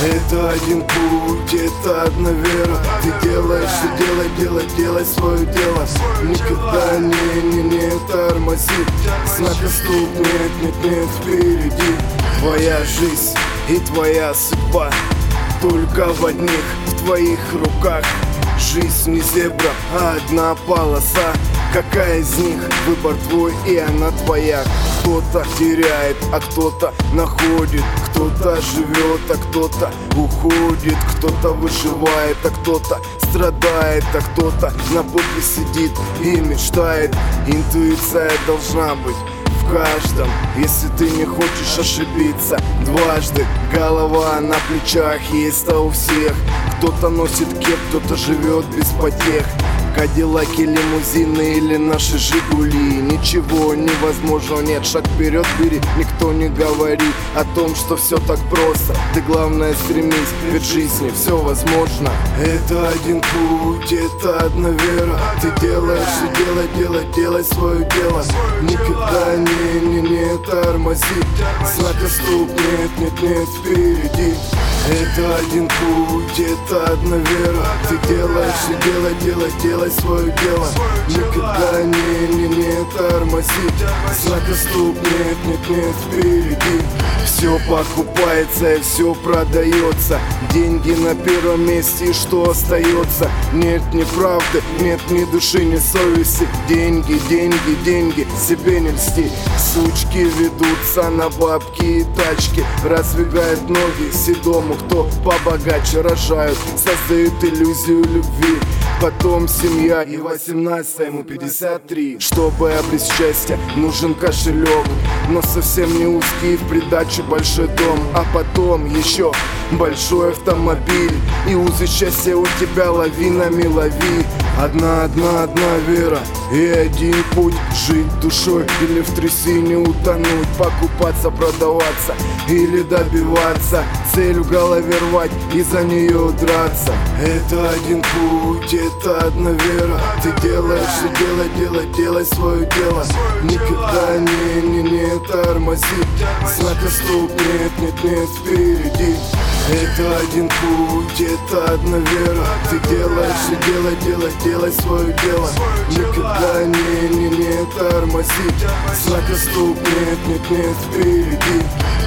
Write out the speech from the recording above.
Это один путь, это одна вера. Ты делаешь, делай свое дело. Никогда не тормози. Знакоступ нет впереди. Твоя жизнь и твоя судьба только в одних, в твоих руках. Жизнь не зебра, а одна полоса. Какая из них выбор твой, и она твоя. Кто-то теряет, а кто-то находит. Кто-то живет, а кто-то уходит. Кто-то выживает, а кто-то страдает. А кто-то на попе сидит и мечтает. Интуиция должна быть в каждом, если ты не хочешь ошибиться дважды. Голова на плечах есть-то у всех. Кто-то носит кеп, кто-то живет без потех. Кадиллаки, лимузины или наши Жигули. Ничего невозможного нет, шаг вперед бери. Никто не говорит о том, что все так просто. Ты главное стремись, ведь в жизни все возможно. Это один путь, это одна вера. Ты делаешь и делай свое дело. Никогда не тормози. Знакоступ нет впереди. Это один путь, это одна вера. Ты делаешь и делай свое дело. Никогда не тормози. Знакоступ нет впереди. Все покупается и все продается. Деньги на первом месте, и что остается? Нет ни правды, нет ни души, ни совести. Деньги, себе не льсти. Сучки ведутся на бабки и тачки. Раздвигают ноги седому, кто побогаче. Рожают, создают иллюзию любви. Потом семья, и 18, ему 53. Чтобы обрести счастье, нужен кошелек, но совсем не узкий, в придачу большой дом. А потом еще большой автомобиль. И узы счастья у тебя лавинами лови. Одна вера и один путь. Жить душой или в трясине утонуть. Покупаться, продаваться или добиваться. Цель в голове рвать и за нее драться. Это один путь, это одна вера. Ты делаешь и делай свое дело. Никогда не тормози. Знакоступ нет впереди. Это один путь, это одна вера. Ты делаешь и делай свое дело. Никогда не тормози. Знакоступ нет впереди.